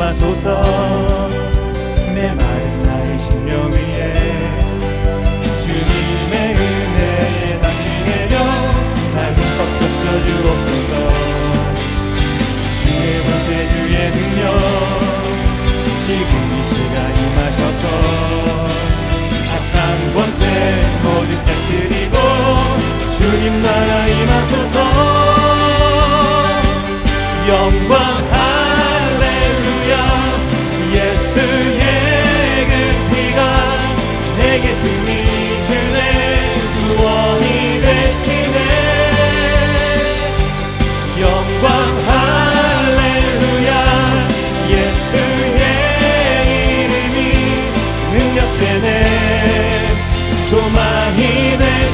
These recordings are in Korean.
임하소서. 메마른 나의 심령 위에 주님의 은혜에 담비 내려 날 흠뻑 적셔주옵소서. 주의 권세 주의 능력 지금 이 시간 임하셔서 악한 권세 모두 깨뜨리고 주님 나라 임하소서. 영광 할렐루야. 예수의 그 피가 내게 승리 주네 구원이 되시네. 영광 할렐루야. 예수의 이름이 능력되네 소망이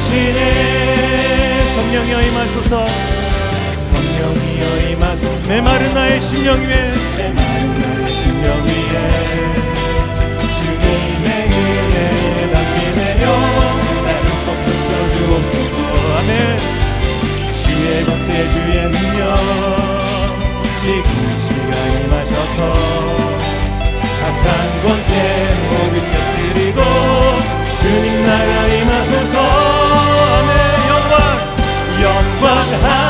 되시네. 성령이여 임하소서. 성령이여 임하소서. 메마른 나의 심령 위에 메마른 나의 심령 위에 주님의 은혜에 담비 내려 날 흠뻑 적셔주옵소서. 아멘. 주의 권세 주의 능력 지금 이 시간 임하셔서 악한 권세 모두 깨뜨리고 주님 나라 임하소서. 아멘. 영광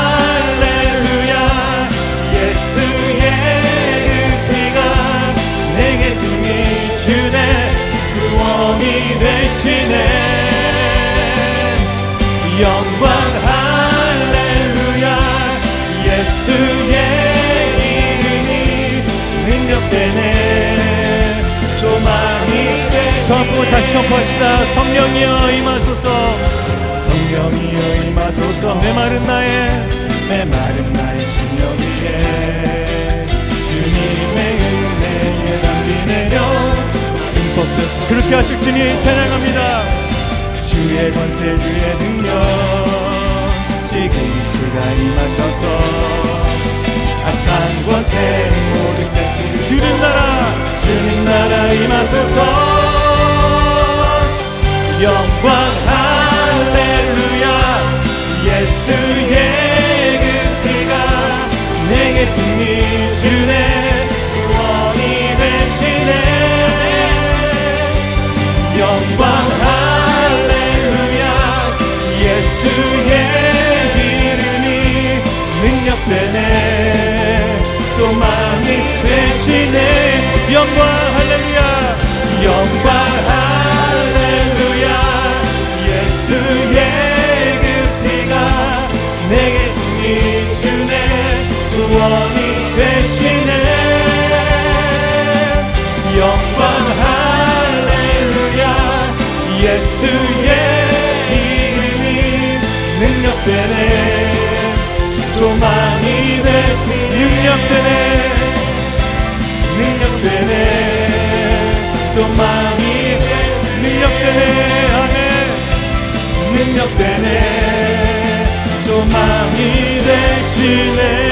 할렐루야. 예수의 그 피가 내게 승리 주네 구원이 되시네. 영광 할렐루야. 예수의 이름이 능력되네 소망이 되시네. 저 앞으로 다시 선포합시다. 성령이여 임하소서. 성령이여 임하소서. 메마른 나의 심령 위에 주님의 은혜에 담비 내려 흠뻑 적셔. 그렇게 하실 주님 찬양합니다. 주의 권세 주의 능력 지금 이 시간 임하셔서 악한 권세 모두 깨뜨리고 주님 나라 임하소서. 영광 할렐루야. 예수의 그 피가 내게 승리 주네 구원이 되시네. 영광 할렐루야. 예수의 이름이 능력되네 소망이 되시네. 영광 할렐루야. 영광 할렐루야. 예수의 내게 승리 주네 구원이 되시네. 영광 할렐루야. 예수의 이름이 능력되네 소망이 되시네. 능력되네 소망이 되시네. 능력되네. 아멘. 능력되네 소망이 되시네.